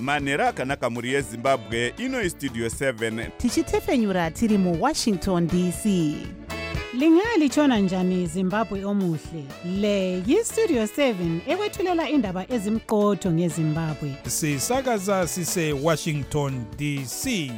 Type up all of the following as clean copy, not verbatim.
manhero akanaka mhuri yezimbabwe. Ino istudio 7 tichitefenyura tiri muWashington DC. Lingalitshona njani Zimbabwe omuhle? Le yiStudio 7 ekwethulela indaba ezimqotho ngeZimbabwe. Sisakaza sise Washington DC.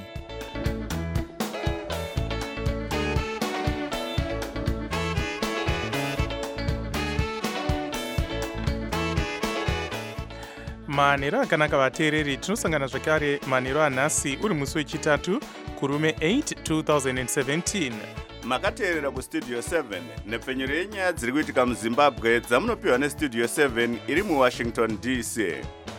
Manhero akanaka vateereri, tinosangana zvakare manhero anhasi uri musi wechitatu kurume 8 2017. makateerera kustudio 7 nepfenyuro yenyaya dziri kuitika muzimbabwe dzamunopiwa nestudio 7 iri muWashington DC.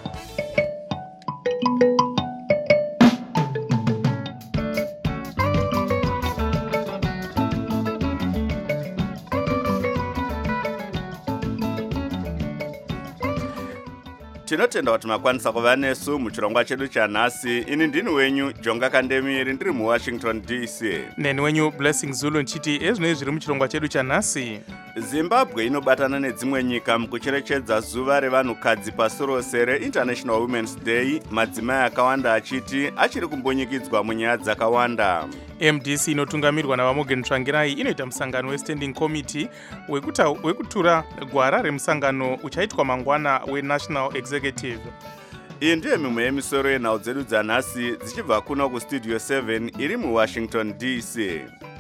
Tinotenda kuti makwanisa kuva nesu muchirongwa chedu chanhasi. Ini ndini wenyu Jonga Kandemiri ndiri muWashington DC. Neni wenyu Blessing Zulu nchiti ezvinoi zviri muchirongwa chedu chanhasi. Zimbabwe inobatana nedzimwe nyika mukucherechedza zuva revanhukadzi pasi rose reInternational Women's Day, madzimai akawanda achiti achiri kumbonyikidzwa munyaya dzakawanda. MDC inotungamirwa naVaMorgan Tsvangirai inoita musangano weStanding Committee wekutura gwara remusangano uchaitwa mangwana weNational Executive. Iyi ndiyo mimwe yemisoro yenhau dzedu dzanhasi dzichibva kuno kustudio 7 iri muWashington DC.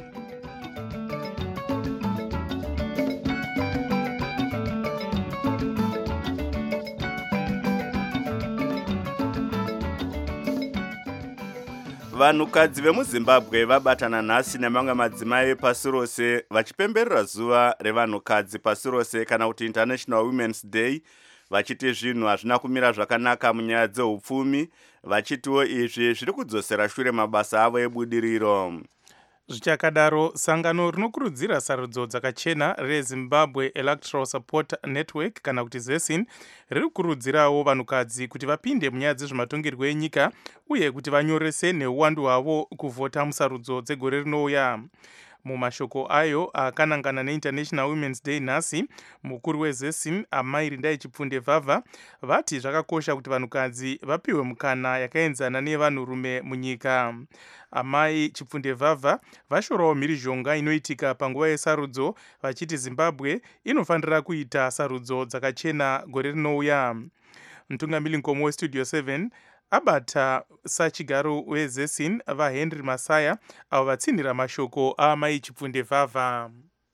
Vanhukadzi vemuZimbabwe vabatana nhasi nemamwe madzimai pasi rose vachipemberera zuva revanhukadzi pasi rose kana kuti International Women's Day, vachiti zvinhu hazvina kumira zvakanaka munyaya dzeupfumi, vachitiwo izvi zviri kudzosera shure mabasa avo ebudiriro. Zvichakadaro, sangano rinokurudzira sarudzo dzakachena reZimbabwe Electoral Support Network kana kuti ZESIN riri kukurudzirawo vanhukadzi kuti vapinde munyaya dzezvematongerwo enyika uye kuti vanyorese neuwandu hwavo kuvhota musarudzo dzegore rinouya. Mumashoko ayo akanangana neInternational Women's Day nhasi, mukuru weZESIN Amai Rindai Chipfundevhavha vati zvakakosha kuti vanhukadzi vapiwe mukana yakaenzana nevanhurume munyika. Amai Chipfundevhavha vashorawo mhirizhonga inoitika panguva yesarudzo, vachiti Zimbabwe inofanira kuita sarudzo dzakachena gore rinouya. Mutungamiri mukuru weStudio 7 abata sachigaro weZESIN vaHenry Masaya avo vatsinhira mashoko aAmai Chipfundevhavha.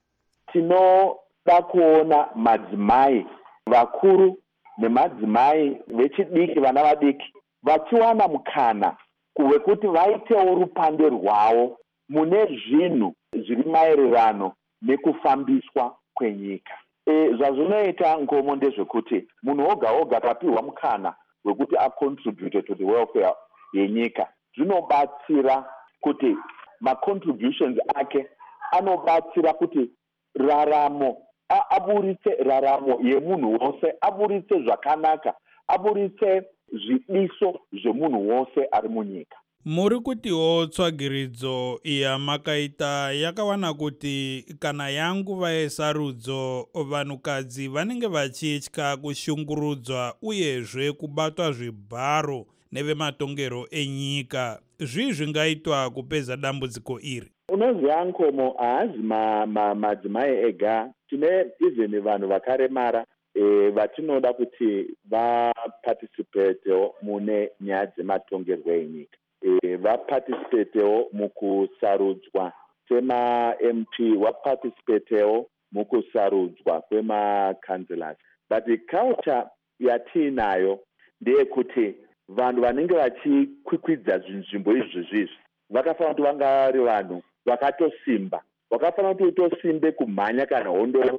Tinoda kuona madzimai vakuru nemadzimai vechidiki, vana vadiki vachiwana mukana wekuti vaitewo rupande rwavo mune zvinhu zviri maererano nekufambiswa kwenyika. Zvazvinoita ngomo ndezvekuti munhu oga oga akapiwa mukana wekuti acontribute to the welfare yenyika, zvinobatsira kuti macontributions ake anobatsira kuti raramo aburitse raramo yemunhu wose, aburitse zvakanaka, aburitse zvidiso zvemunhu wose ari munyika. Muri kutiwo tsvagiridzo yamakaita yakawana kuti kana yanguva yesarudzo vanhukadzi vanenge vachitya kushungurudzwa uyezve kubatwa zvibharo nevematongero enyika. Zvingaitwa kupedza dambudziko iri? Unoziva Nkomo, haazi madzimai ega, tine even vanhu vakaremara vatinoda kuti vaparticipatewo mune nyaya dzematongerwo enyika. Vaparticipatewo mukusarudzwa kwema-MP, vaparticipatewo mukusarudzwa kwema-councillors. But culture yatiinayo ndeyekuti vanhu vanenge vachikwikwidza nzvimbo izvi vakafanira kuti vanga vari vanhu vakatosimba, vakafanira kuti utosimbe kumhanya kana hondo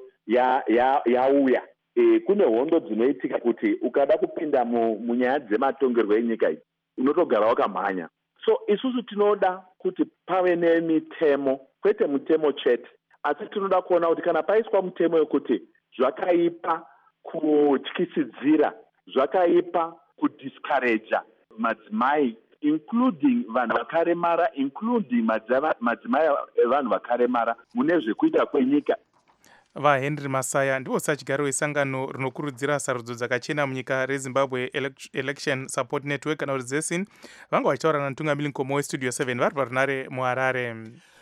yauya. Kune hondo dzinoitika kuti ukada kupinda munyaya dzematongerwo enyika iyi unotogara wakamhanya. So isusu tinoda kuti pave nemitemo, kwete mutemo chete, asi tinoda kuona kuti kana paiswa mutemo yokuti zvakaipa kutyisidzira, zvakaipa kudiscourage madzimai, including vanhu vakaremara, including madzimai evanhu vakaremara mune zvekuita kwenyika. vahenry masaya ndivo sachigaro wesangano rinokurudzira sarudzo dzakachena munyika rezimbabwe election support network kana kuti zesin vanga vachitaura namutungamiri nkomo westudio 7 vari parunare muharare.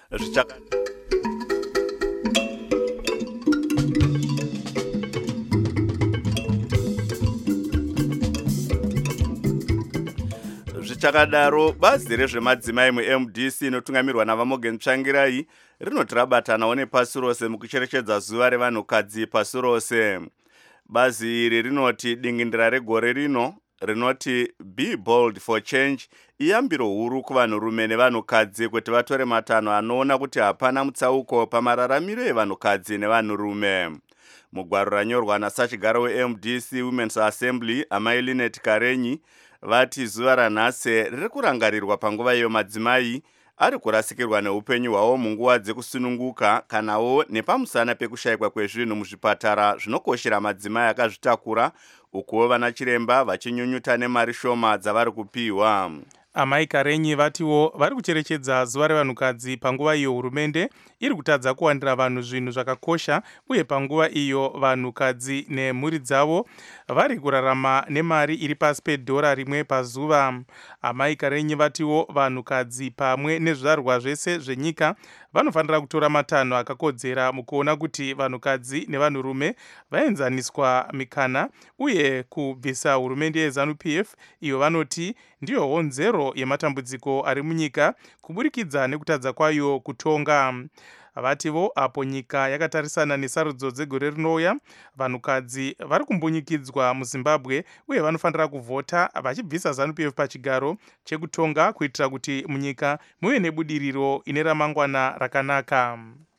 Zvichakadaro bazi rezvemadzimai muMDC inotungamirwa naVamogen Tsvangirai rinoti rabatanawo nepasi rose mukucherechedza zuva revanhukadzi pasi rose. Bazi iri rinoti dingindira regore rino rinoti Be Bold for Change iyambiro huru kuvanhurume nevanhukadzi kuti vatore matanho anoona kuti hapana mutsauko pamararamiro evanhukadzi nevanhurume. Mugwaro ranyorwa nasachigaro weMDC Women's Assembly amai Linet Karenyi vati zuva ranhasi riri kurangarirwa panguva iyo madzimai ari kurasikirwa neupenyu hwavo munguva dzekusununguka kanawo nepamusana pekushayikwa kwezvinhu muzvipatara zvinokoshera madzimai akazvitakura, ukuwo vana chiremba vachinyunyuta nemari shoma dzavari kupiwa. Amai Karenyi vatiwo vari kucherechedza zuva revanhukadzi panguva iyo hurumende iri kutadza kuwanira vanhu zvinhu zvakakosha, uye panguva iyo vanhukadzi nemhuri dzavo vari kurarama nemari iri pasi pedhora rimwe pazuva. Amai Karenyi vatiwo vanhukadzi pamwe nezvizvarwa zvese zvenyika vanofanira kutora matanho akakodzera mukuona kuti vanhukadzi nevanhurume vaenzaniswa mikana, uye kubvisa hurumende yeZANU-PF iyo vanoti ndiyo honzero yematambudziko ari munyika kuburikidza nekutadza kwayo kutonga. Vativo apo nyika yakatarisana nesarudzo dzegore rinouya, vanhukadzi vari kumbunyikidzwa muZimbabwe uye vanofanira kuvhota vachibvisa ZANU-PF pachigaro chekutonga kuitira kuti munyika muve nebudiriro ine ramangwana rakanaka.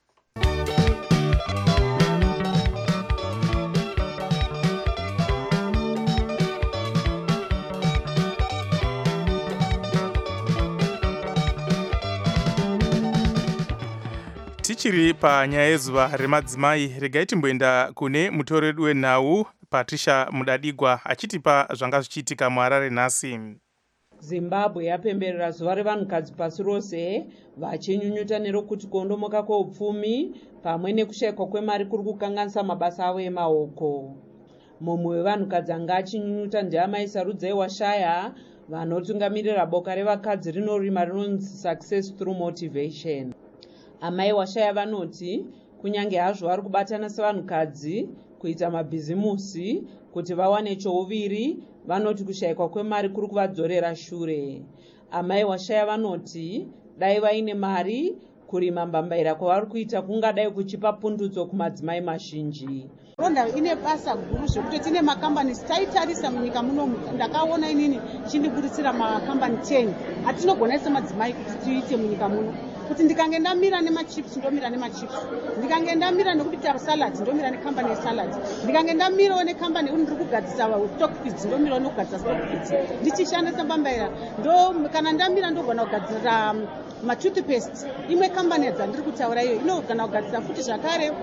Tichiri panyaya yezuva remadzimai, regai timboenda kune mutori wedu wenhau Patricia Mudadigwa achitipa zvanga zvichiitika muHarare nhasi. Zimbabwe yapemberera zuva revanhukadzi pasi rose, vachinyunyuta nerokuti kuondomoka kweupfumi pamwe nekushayikwa kwemari kuri kukanganisa mabasa avo emaoko. Mumwe wevanhukadzi anga achinyunyuta ndiamai Sarudzai Washaya vanotungamirira boka revakadzi rinorima rinonzi Success Through Motivation. Amai Washaya vanoti kunyange hazvo vari kubatana sevanhukadzi kuita mabhizimusi kuti vawane chouviri, vanoti kushayikwa kwemari kuri kuvadzorera shure. Amai Washaya vanoti dai vaine mari, kurima mbambaira kwavari kuita kungadai kuchipa pundutso kumadzimai mazhinji. Ronda ine basa guru zvekuti tine makambani taitarisa munyika munomu, ndakaona inini chindiburisira makambani 10 atinogona semadzimai kuti tiite munyika muno. Kuti ndikange ndamira nemachips ndomira nemachips, ndikange ndamira nekubita salad ndomira nekambani yesalad, ndikange ndamira nekambani ndiri kugadzisa stock feeds ndomira nekugadzisa stock feeds, ndichishandisa mbambaira ndo kana ndamira ndogona kugadzira matoothpaste imwe kambani yadzandiri kutaura iyo inogona kugadzira futi zvakare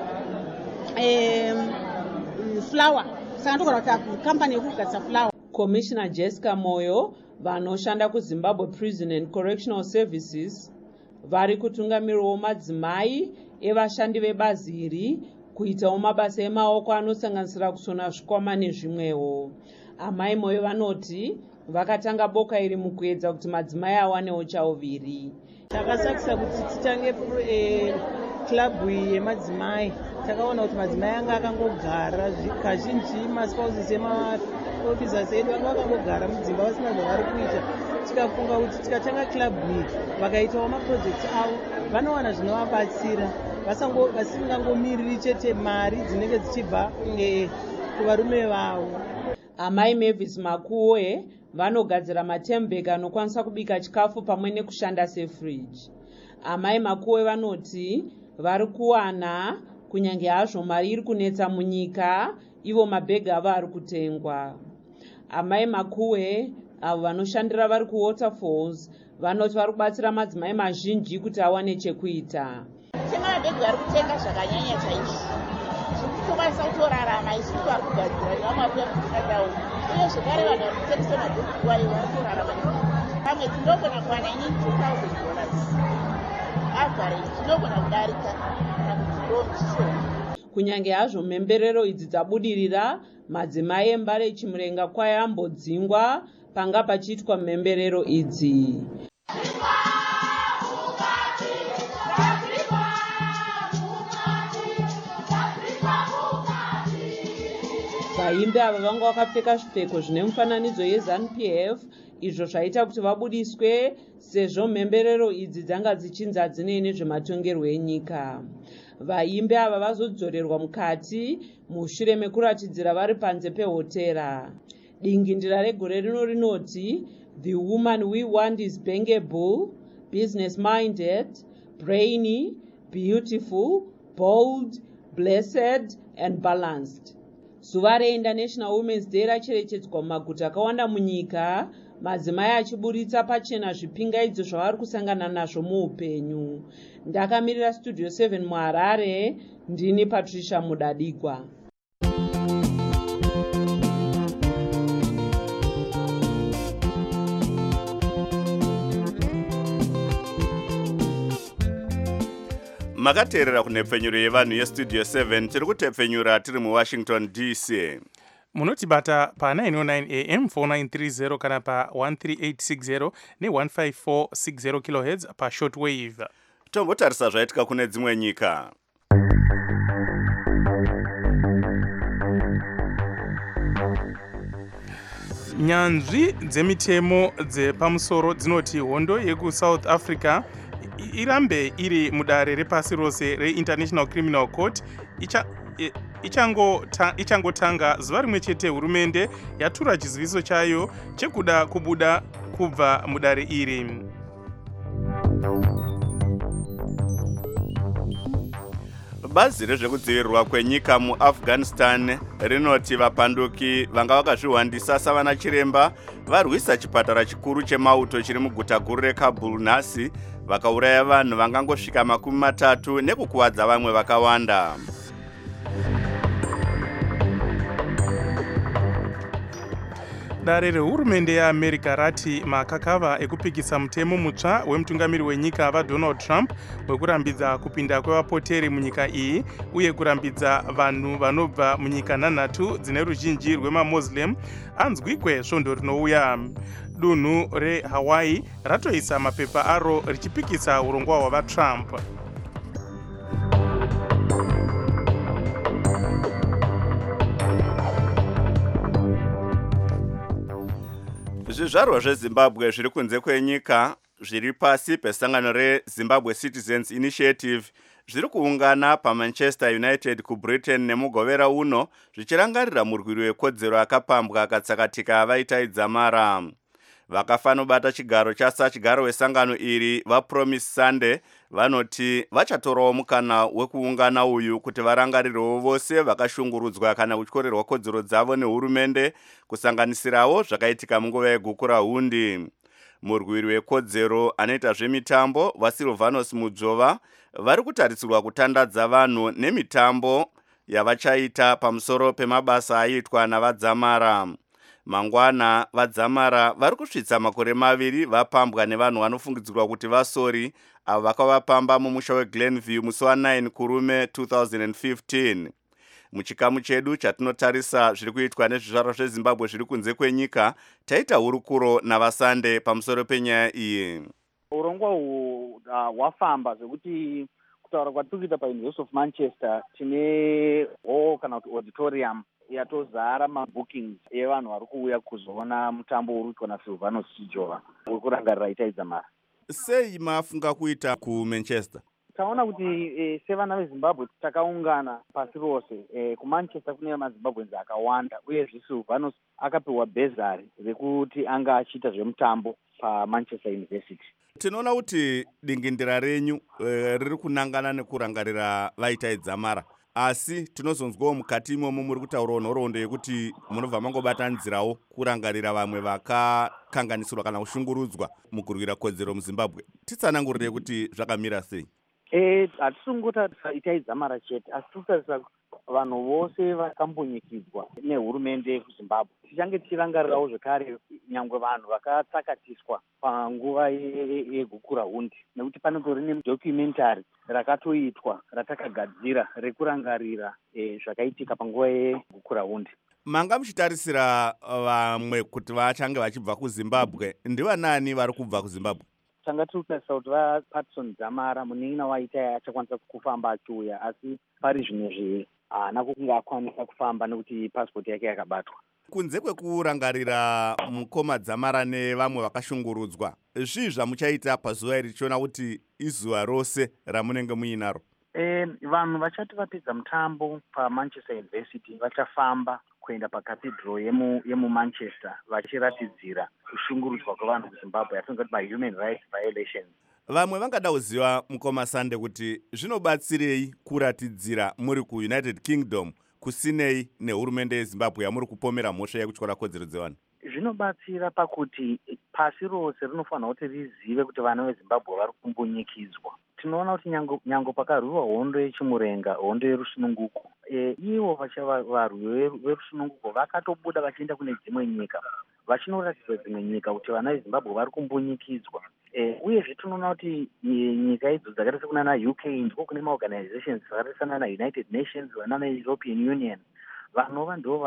flour, saka ndogona kuti kambani yekugadzisa flour. Commissioner Jessica Moyo vanoshanda kuZimbabwe Prison and Correctional Services vari kutungamirawo madzimai evashandi vebazi iri kuitawo mabasa emaoko anosanganisira kusona zvikwama nezvimwewo. Amai Moyo vanoti vakatanga boka iri mukuedza kuti madzimai awanewo chauviri. Takasakisa kuti titange club yemadzimai, takaona kuti madzimai anga akangogara kazhinji maspouses emaofficers edu anga akangogara mudzimba vasina zvavari kuita. Tikafunga kuti tikatanga club iyi vakaitawo maprojects avo vanowana zvinovabatsira vasingangomiriri chete mari dzinenge dzichibva kuvarume vavo. Amai Mavis Makuwe vanogadzira matembeka anokwanisa kubika chikafu pamwe nekushanda sefridge. Amai Makuwe vanoti vari kuwana kunyange hazvo mari iri kunetsa munyika, ivo mabhegi avo ari kutengwa. Amai Makuwe avo vanoshandira vari kuWaterfalls vanoti vari kubatsira madzimai mazhinji kuti awane chekuita. Mabhegi vari kutenga zvakanyanya chaizvo, zvokutokwanisa kutorarama isusu vari kugadzira nevamapemukadau, uye zvekare vanhu vari kutengesa mabhegi iwayo vari kurarama. Pamwe tinogona kuwana inini $2,000 average, tinogona kudarika kana kuti ndoo zvishoma. kunyange hazvo mhemberero idzi dzabudirira, madzimai embare chimurenga kwayambodzingwa panga pachiitwa mhemberero idzi. Vaimbi ava vanga vakapfeka zvipfeko zvine mufananidzo yeZANU-PF, izvo zvaita kuti vabudiswe sezvo mhemberero idzi dzanga dzichinzi hadzine nezvematongerwo enyika. Vaimbi ava vazodzorerwa mukati mushure mekuratidzira vari panze pehotera. Dingindira regore rino rinoti, "The woman we want is bankable, business-minded, brainy, beautiful, bold, blessed and balanced." Zuva reInternational Women's Day racherechedzwa mumaguta akawanda munyika, madzimai achiburitsa pachena zvipingaidzo zvavari kusangana nazvo muupenyu. Ndakamirira Studio 7 muHarare, ndini Patricia Mudadigwa. Makateerera kunhepfenyuro yevanhu yestudio 7 tiri kutepfenyura tiri muWashington DC. Munotibata pa 909 AM 4930 kana pa 13860 ne15460 kHz pa shortwave. Tombotarisa zvaitika kune dzimwe nyika. Nyanzvi dzemitemo dzepamusoro dzinoti hondo yekuSouth Africa irambe iri mudare repasi rose reInternational Criminal Court ichangotanga zuva rimwe chete hurumende yatura chiziviso chayo chekuda kubuda kubva mudare iri. Bazi rezvekudzivirirwa kwenyika muAfghanistan rinoti vapanduki vanga vakazvihwandisa savana chiremba varwisa chipatara chikuru chemauto chiri muguta guru reKabul nhasi, vakauraya vanhu vangangosvika 30 nekukuwadza vamwe vakawanda. Dare rehurumende yeAmerica rati makakava ekupikisa mutemo mutsva wemutungamiri wenyika vaDonald Trump wekurambidza kupinda kwevapoteri munyika iyi uye kurambidza vanhu vanobva munyika 9 dzine ruzhinji rwemaMuslim anzwikwe svondo rinouya. Dunhu reHawaii ratoisa mapepa aro richipikisa urongwa hwavaTrump. Zvizvarwa zveZimbabwe zviri kunze kwenyika zviri pasi pesangano reZimbabwe Citizens Initiative zviri kuungana paManchester United kuBritain nemugovera uno zvichirangarira murwiri wekodzero akapambwa akatsakatika vaitaidza mara. Vakafanobata chigaro chigaro wesangano iri vaPromise Sunday vanoti vachatorawo mukana wekuungana uyu kuti varangarirewo vose vakashungurudzwa kana kutyorerwa kodzero dzavo nehurumende, kusanganisirawo zvakaitika munguva yeguku rahundi. Murwiri wekodzero anoita zvemitambo vaSilvanus Mudzova vari kutarisirwa kutandadza vanhu nemitambo yavachaita pamusoro pemabasa aiitwa navadzamara. Mangwana vadzamara vari kusvitsa makore 2 vapambwa nevanhu vanofungidzirwa kuti vasori avo vakavapamba mumusha weGlenview musi wa9 kurume 2015. Muchikamu chedu chatinotarisa zviri kuitwa nezvizvarwa zveZimbabwe zviri kunze kwenyika, taita hurukuro navaSande pamusoro penyaya iyi. Urongwa uhu hwafamba zvekuti kutaura kwatikuita paUniversity of Manchester tine hall kana kuti auditorium yatozara mabookings evanhu vari kuuya kuzoona mutambo uri kuitwa naSilvanus Chijova uri kurangarira itaidza mara. Sei mafunga kuita kuManchester? Taona kuti sevana veZimbabwe takaungana pasi rose. KuManchester kune maZimbabweans akawanda uyezve Silvanus akapiwa bhezari rekuti anga achiita zvemutambo paManchester University. Tinoona kuti dingindira renyu riri kunangana nekurangarira vaitaidza mara. Asi tinozonzwawo mukati imomo muri kutaurawo nhoroondo yekuti munobva mangobatanzirawo kurangarira vamwe vakakanganisirwa kana kushungurudzwa mukurwira kodzero muZimbabwe. Titsanangurire kuti zvakamira sei? Hatisungota itaidza mara chete, asi tikutarisa vanhu vose vakambunyikidzwa nehurumende yekuzimbabwe. Tichange tichirangarirawo zvekare nyangwe vanhu vakatsakatiswa panguva yegukura hundi, nekuti panotori nedocumentary rakatoitwa ratakagadzira rekurangarira zvakaitika panguva yegukura hundi. Manga muchitarisira vamwe kuti vachange vachibva kuZimbabwe ndivanani vari kubva kuZimbabwe? Tanga tiri kutarisa kuti vaPatson Dzamara munin'ina waita achakwanisa kufamba achiuya, asi pari zvinezvi haana kunge akwanisa kufamba nekuti pasipoti yake yakabatwa. Kunze kwekurangarira mukoma Dzamara nevamwe vakashungurudzwa, zvii zvamuchaita pazuva iri tichiona kuti izuva rose ramunenge muinaro? Vanhu vachati vapedza mutambo paManchester University vachafamba kuenda pacathedral yemuManchester vachiratidzira kushungurudzwa kwevanhu kuZimbabwe, yatinoti mahuman rights violations. Vamwe vangada kuziva mukoma Sande kuti zvinobatsirei kuratidzira muri kuUnited Kingdom kusinei nehurumende yeZimbabwe yamuri kupomera mhosva yekutyora kodzero dzevanhu? Zvinobatsira pakuti pasi rose rinofanira kuti rizive kuti vana veZimbabwe vari kumbunyikidzwa. Tinoona kuti nyango pakarwiwa hondo yechimurenga, hondo yerusununguko, ivo varwi verusununguko vakatobuda vachienda kune dzimwe nyika vachinoratidza dzimwe nyika kuti vana veZimbabwe vari kumbunyikidzwa. Uyezve tinoona kuti nyika idzo dzakaita sekunana UK ndiko kune maorganizations zvakaita sanana United Nations, vanana European Union, vanova ndo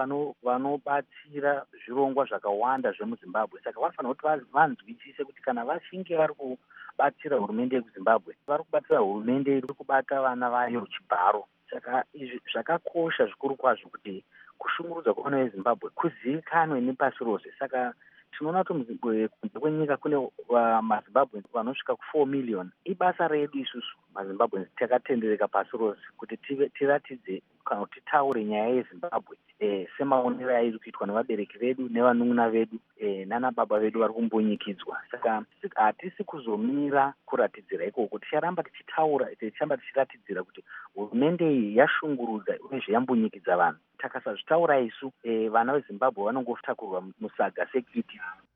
vanobatsira zvirongwa zvakawanda zvemuZimbabwe. Saka vanofanira kuti vanzwisise kuti kana vachinge vari kubatsira hurumende yekuZimbabwe vari kubatsira hurumende iri kubata vana vayo ruchibharo. Saka izvi zvakakosha zvikuru kwazvo kuti kushungurudza kwevana veZimbabwe kuzivikanwe nepasi rose. Saka tinoona kuti kunze kwenyika kune maZimbabwe vanosvika ku4 million. Ibasa redu isusu maZimbabwe takatendereka pasi rose kuti tiratidze kana kuti titaure nyaya yeZimbabwe semaonero airi kuitwa nevabereki vedu nevanun'una vedu nana baba vedu vari kumbunyikidzwa. Saka hatisi kuzomira kuratidzira ikoko, ticharamba tichitaura, tichamba tichiratidzira kuti hurumende iyi yashungurudza uyezve yambunyikidza vanhu. Takasazvitaura isu vana veZimbabwe vanongotakurwa musaga security.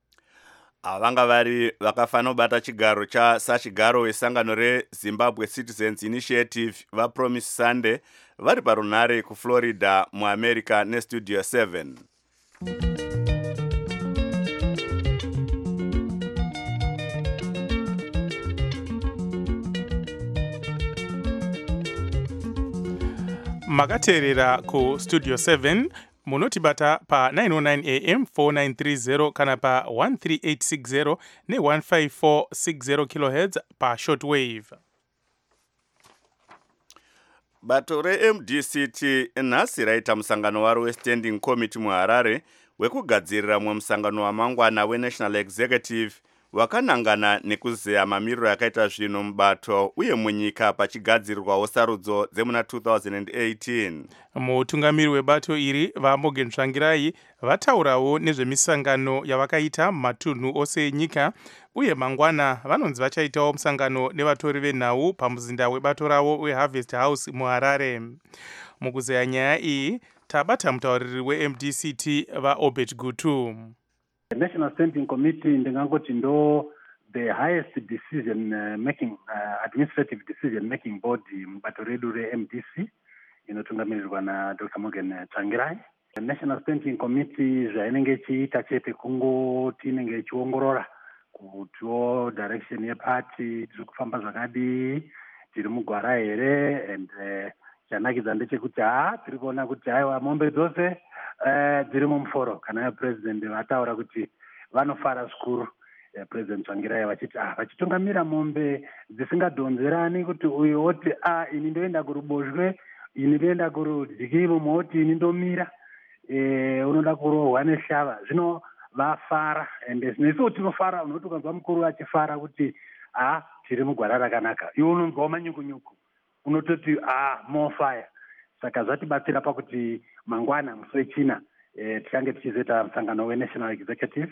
Vanga vari vakafanira kubata chigaro sachigaro wesangano reZimbabwe Citizens Initiative vaPromise Sunday vari parunhare kuFlorida muAmerica neStudio 7. Makateerera ku Studio 7 munotibata pa 909 AM 4930 kana pa 13860 ne 15460 kHz pa shortwave. Bato reMDCT nhasi raita musangano waro weStanding Committee muHarare wekugadzirira mumwe musangano wamangwana weNational Executive wakanangana nekuzeya mamiriro yakaita zvinhu mubato uye munyika pachigadzirirwawo sarudzo dzemuna 2018. Mutungamiri webato iri vaMorgan Tsvangirai vataurawo nezvemisangano yavakaita mumatunhu ose enyika, uye mangwana vanonzi vachaitawo musangano nevatori venhau pamuzinda webato ravo weHarvest House muHarare. Mukuzeya nyaya iyi tabata mutauriri weMDCT vaObet Gutu. The National Standing Committee ndingangoti ndo the highest decision making administrative decision making body mubato redu reMDC inotungamirirwa na Dr. Morgan Tsvangirai. The National Standing Committee zvainenge ichiita chete kungoti inenge ichiongorora kutiwo direction yeparty tiri kufamba zvakadii, tiri mugwara here, and chanakidza ndechekuti tiri kuona kuti haiwa mombe dzose dziri mumuforo kana president vataura kuti vanofara zvikuru. President Tsvangirai vachiti vachitungamira mombe dzisingadhonzerani kuti uyu oti ini ndoenda kuruboshwe, ini ndoenda kurudyi, mumwe oti ini ndomira, unoda kurohwa neshava. Zvino vafara, ende nesuwo tinofara. Unoti ukanzwa mukuru achifara kuti tiri mugwara rakanaka, iwe unonzwawo manyukunyuku, unototi more fire. Saka zvatibatsira pakuti mangwana musi wechina tichange tichizoita musangano weNational Executive.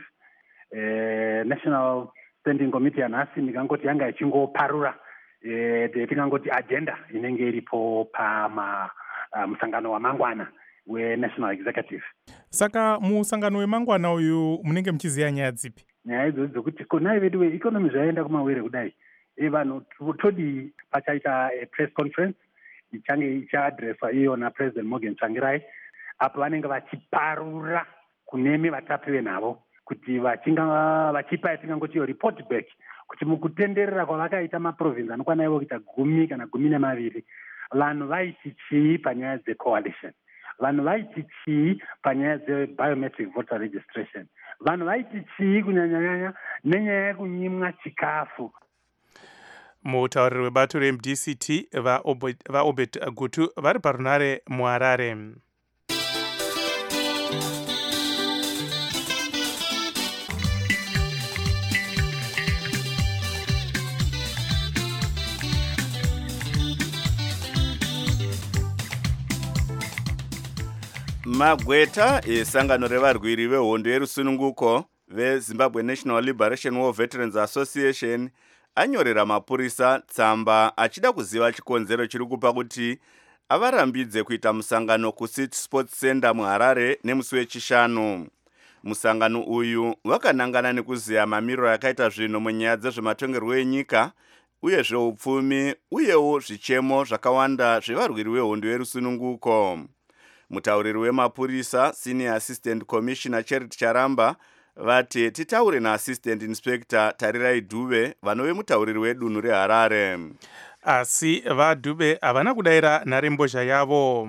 National Standing Committee yanhasi ndingangoti yanga ichingoparura tingangoti agenda inenge iripo musangano wamangwana weNational Executive. Saka musangano wemangwana uyu munenge muchiziya nyaya dzipi? Nyaya idzodzo dzokuti konai vedu veeconomy zvaenda kumawere kudai, vanhu todi pachaita press conference ichange ichaadreswa iyona President Morgan Tsvangirai, apo vanenge vachiparura kunemi vatapi venhavo kuti vachipa yatingangoti iyo report back kuti mukutenderera kwavakaita maprovince anokwana ivo kuita 10 kana 12 vanhu vaiti chii panyaya dzecoalition, vanhu vaiti chii panyaya dzebiometric voter registration, vanhu vaiti chii kunyanyanyanya nenyaya yekunyimwa chikafu. Mutauriri webato reMDCT vaObert Gutu vari parunare muHarare. Magweta esangano revarwiri vehondo yerusununguko veZimbabwe National Liberation War Veterans Association anyorera mapurisa tsamba achida kuziva chikonzero chiri kupa kuti avarambidze kuita musangano kuCity Sports Center muHarare nemusi wechishanu. Musangano uyu wakanangana nekuziya mamiriro akaita zvinhu munyaya dzezvematongerwo enyika uye zveupfumi uyewo zvichemo zvakawanda zvevarwiri vehondo yerusununguko. Mutauriri wemapurisa Senior Assistant Commissioner Charity Charamba vati titaure naAssistant Inspector Tarirai Dube vanove mutauriri wedunhu reHarare. Asi vaDube havana kudayira nharembozha yavo.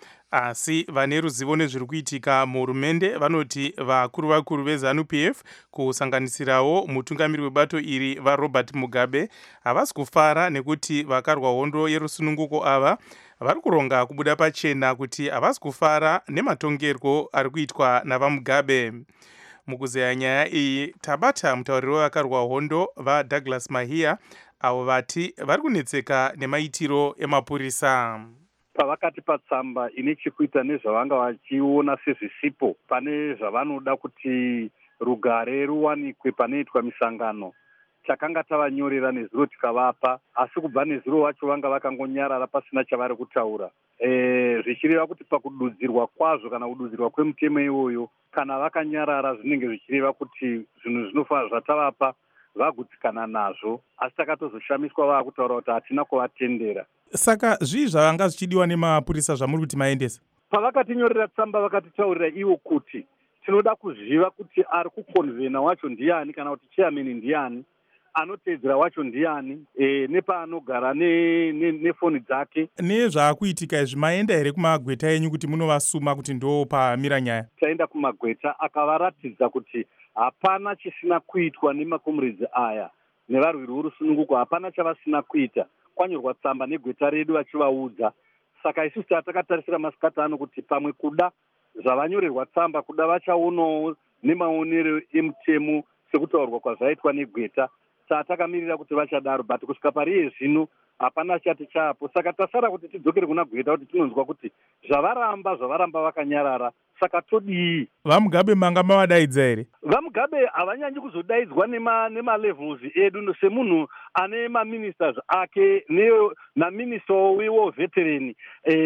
Asi vane ruzivo nezviri kuitika muhurumende vanoti vakuru veZANU-PF kusanganisirawo mutungamiri webato iri vaRobert Mugabe havasi kufara nekuti vakarwa hondo yerusununguko ava vari kuronga kubuda pachena kuti havasi kufara nematongerwo ari kuitwa navaMugabe. Mukuzeya nyaya iyi tabata mutauriri wavakarwa hondo vaDouglas Mahia avo vati vari kunetseka nemaitiro emapurisa. Pavakati patsamba ine chekuita nezvavanga vachiona sezvisipo pane zvavanoda kuti rugare ruwanikwe panoitwa misangano, takanga tavanyorera nezuro tikavapa, asi kubva nezuro wacho vanga vakangonyarara pasina chavari kutaura. Zvichireva kuti pakududzirwa kwazvo kana kududzirwa kwemutemo iwoyo, kana vakanyarara zvinenge zvichireva kuti zvinhu zvinofana zvatavapa vagutsikana nazvo, asi takatozoshamiswa vaakutaura kuti hatina kuvatendera. Saka zvii zvavanga zvichidiwa nemapurisa zvamuri kuti maendesa? Pavakatinyorera tsamba vakatitaurira ivo kuti tinoda kuziva kuti ari kukonvena wacho ndiani kana kuti chairman ndiani, anoteedzera wacho ndiani, nepaanogara nefoni dzake. Nezvaakuitika izvi maenda here kumagweta enyu kuti munovasuma kuti ndo pamira nyaya? Taenda kumagweta akavaratidza kuti hapana chisina kuitwa nemakomuredzi aya nevarwiri vorusununguko, hapana chavasina kuita. Kwanyorwa tsamba negweta redu vachivaudza. Saka isusu takatarisira masikati ano kuti pamwe kuda zvavanyorerwa tsamba kuda vachaonawo nemaonero emutemo sekutaurwa kwazvaitwa negweta. Takamirira kuti vachadaro, but kusvika pariye zvino hapana chati chapo. Saka tasara kuti tidzokere kuna gweta kuti tinonzwa kuti zvavaramba vakanyarara. Saka todii? VaMugabe manga mavadaidza here? VaMugabe havanyanyi kuzodaidzwa nemalevels edu semunhu ane maministers ake naminista wewo veteran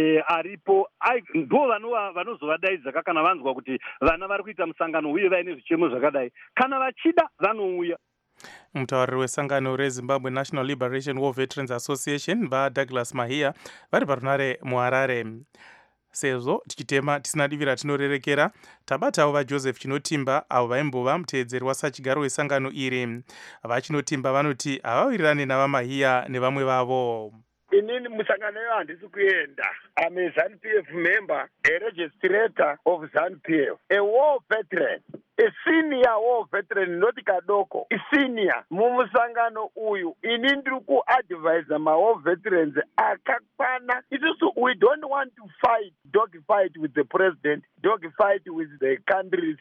aripo, ndo vanozovadaidza kana vanzwa kuti vana vari kuita musangano uye vaine zvichemo zvakadai. Kana vachida vanouya. Mutauriri wesangano reZimbabwe National Liberation War Veterans Association vaDouglas Mahia vari parunare muHarare. Sezvo tichitema tisina divi ratinorerekera, tabatawo vaJoseph Chinotimba avo vaimbova muteedzeri wasachigaro wesangano iri. VaChinotimba vanoti havawirirani navaMahia nevamwe vavo. Inini musangano yo handisi kuenda. I'm a ZANU-PF member, a registrator of ZANU-PF, a war veteran, a senior war veteran, not kadoko, a senior. Mumusangano uyu, inini ndiri kuadvise ma war veterans akakwana. We don't want to dog fight with the president, dog fight with the country's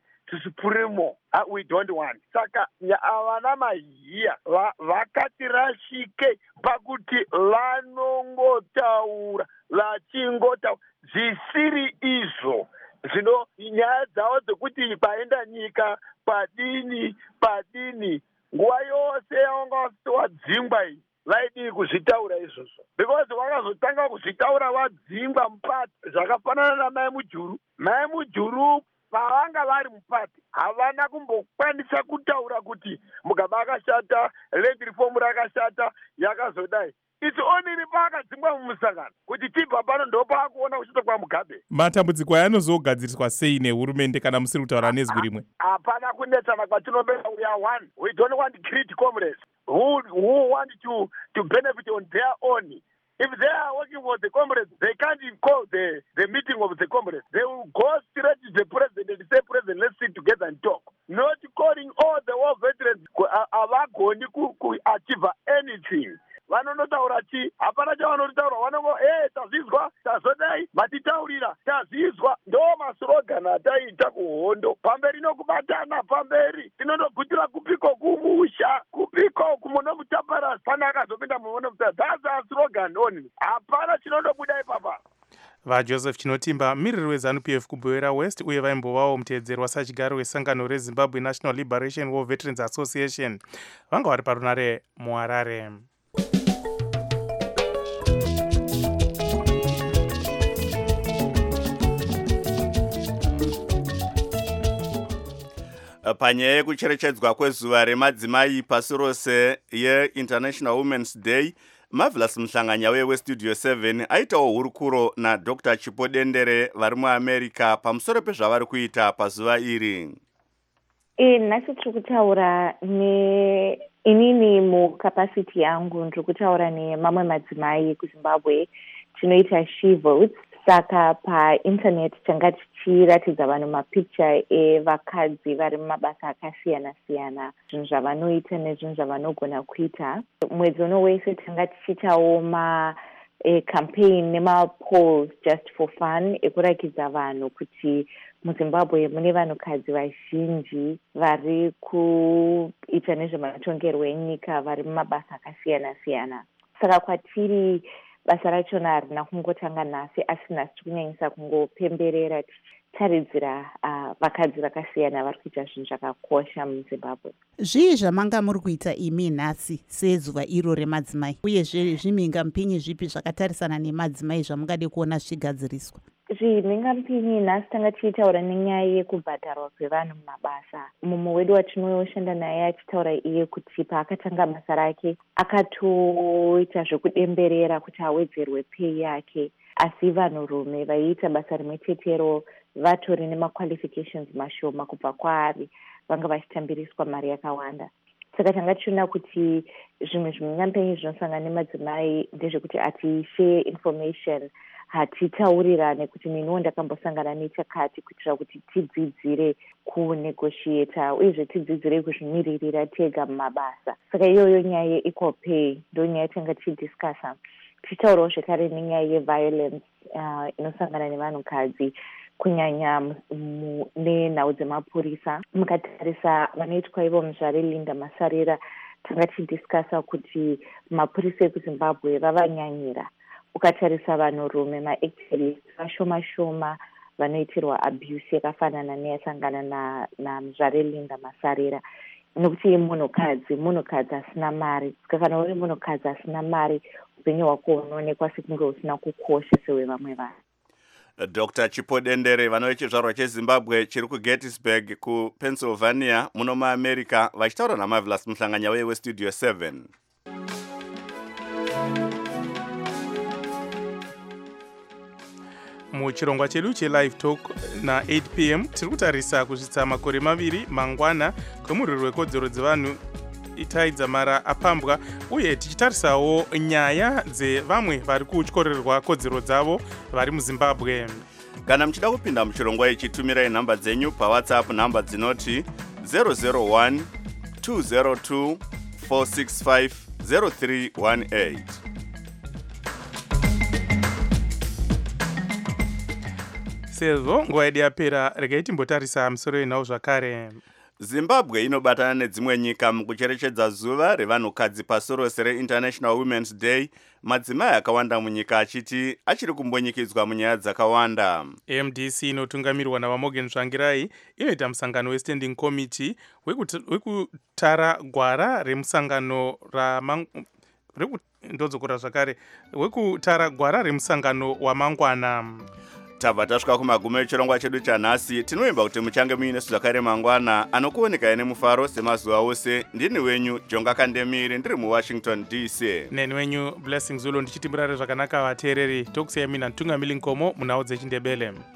supremo. We don't want. Saka avana Mahia vakati rashike pakuti vanongotaura vachingotaura zvisiri izvo zvino nyaya dzavo dzekuti paenda nyika padini nguva yose yavanga wadzingwa iyi vaidii kuzvitaura izvozvo, because vakazotanga kuzvitaura vadzingwa mupati zvakafanana namai mujuru pavanga vari mupati havana kumbokwanisa kutaura kuti Mugabe akashata, land reform rakashata, yakazodai. its only pakadzingwa mumusangano kuti tibva pano ndopaakuona uchitokwa mugabe. Matambudziko aya anozogadziriswa sei nehurumende kana musiri kutaura nezwi rimwe? Hapana kunetsana kwatinobera. We are one. We don't want great comrades who want to benefit on their own. If they are working for the comrades, they can't call the meeting of the comrades. They will go straight to the president and say, President, let's sit together and talk. Not calling all the war veterans going to achieve anything. Vanonotaura chi hapana chavanotaura vanongo tazizwa tazodai matitaurira tazizwa ndo maslogani ataita kuhondo pamberi nokubatana pamberi tinondogutira kupiko kumusha kupiko kumunomutaparasi pana akazopinda mumonomuta that's a slogan only hapana chinondobuda ipapa. VaJoseph Chinotimba, mumiriri weZANU-PF kuBwera West uye vaimbovawo muteedzeri wasachigaro wesangano reZimbabwe National Liberation War Veterans Association vanga vari parunare muHarare. Panyaya yekucherechedzwa kwezuva remadzimai pasi rose yeInternational Women's Day, Marvelous Mhlanganya weStudio 7 aitawo hurukuro naDr. Chipo Dendere vari muAmerica pamusoro pezvavari kuita pazuva iri. Nhasi tiri kutaura inini mukapasiti yangu ndiri kutaura nemamwe madzimai kuZimbabwe tinoita She Votes. Saka painternet tanga tichiratidza vanhu mapicture evakadzi vari mumabasa akasiyana-siyana, zvinhu zvavanoita nezvinhu zvavanogona kuita. Mwedzi uno wese tanga tichiitawo campaign nemapolls just for fun ekurakidza vanhu kuti muZimbabwe mune vanhukadzi vazhinji vari kuita nezvematongerwo enyika vari mumabasa akasiyana-siyana. Saka kwatiri basa rachona harina kungotanga nhasi, asi nhasi tiri kunyanyisa kungopemberera tichitaridzira vakadzi vakasiyana vari kuita zvinhu zvakakosha muZimbabwe. Zvii zvamanga muri kuita imi nhasi sezuva iro remadzimai, uyezve zvimhingamupinyi zvipi zvakatarisana nemadzimai zvamungade kuona zvichigadziriswa? Zvimhingamupinyi nhasi tanga tichitaura nenyaya yekubhadharwa kwevanhu mumabasa. Mumwe wedu watinoshanda naye achitaura iye kuti paakatanga basa rake akatoita zvekudemberera kuti awedzerwe pei yake, asi vanhurume vaiita basa rimwe chetero vatori nemaqualifications mashoma kubva kwaari vanga vachitambiriswa mari yakawanda. Saka tanga tichiona kuti zvimwe zvimhingamupinyi zvinosangana nemadzimai ndezvekuti hatishare information, hatitaurirane kuti neniwo ndakambosangana nechakati, kuitira kuti tidzidzire kunegotiata uyezve tidzidzire kuzvimiririra tega mumabasa. Saka iyoyo nyaya yeequal pay ndo nyaya tanga tichidiscassa. Tichitaurawo zvekare nenyaya yeviolence inosangana nevanhukadzi kunyanya nenhau dzemapurisa. Mukatarisa vanoitwa ivo muzvare Linda Masarira, tanga tichidiscassa kuti mapurisa ekuZimbabwe vavanyanyira. Ukatarisa vanhurume maactivists vashoma vanoitirwa abuse yakafanana neyasangana namuzvare Linda Masarira, nokuti munhukadzi asina mari. Kana uri munhukadzi asina mari, upenyu hwako hunoonekwa sekunge usina kukosha sewevamwe vanhu. Dr. Chipo Dendere vano vechizvarwa cheZimbabwe chiri kuGettysburg kuPennsylvania muno muAmerica vachitaura naMarvelous Mhlanganya weStudio 7. Muchirongwa chedu chelive talk na8 pm tiri kutarisa kusvitsa makore maviri mangwana kwemurwiri wekodzero dzevanhu Itai Dzamara apambwa, uye tichitarisawo nyaya dzevamwe vari kutyorerwa kodzero dzavo vari muZimbabwe. Kana muchida kupinda muchirongwa ichi, tumirai nhamba dzenyu paWhatsApp, nhamba dzinoti 001 202 465 0318. Sezvo nguva yedu yapera, regai timbotarisa musoro wenhau zvakare. Zimbabwe inobatana nedzimwe nyika mukucherechedza zuva revanhukadzi pasi rose reInternational Women's Day. Madzimai akawanda munyika achiti achiri kumbonyikidzwa munyaya dzakawanda. MDC inotungamirwa naVaMorgan Tsvangirai inoita musangano weStanding Committee wekutara gwara remusangano wekutara gwara remusangano wamangwana. tabva tasvika kumagumo echirongwa chedu chanhasi. Tinoimba kuti muchange muine zvakare mangwana anokuoneka nemufaro semazuva ose. Ndini wenyu Jonga Kandemiri ndiri muWashington DC. Neni wenyu Blessing Zulu ndichiti murare zvakanaka vateereri. Tokusiyai mina Ntungamili Nkomo munhau dzechiNdebele.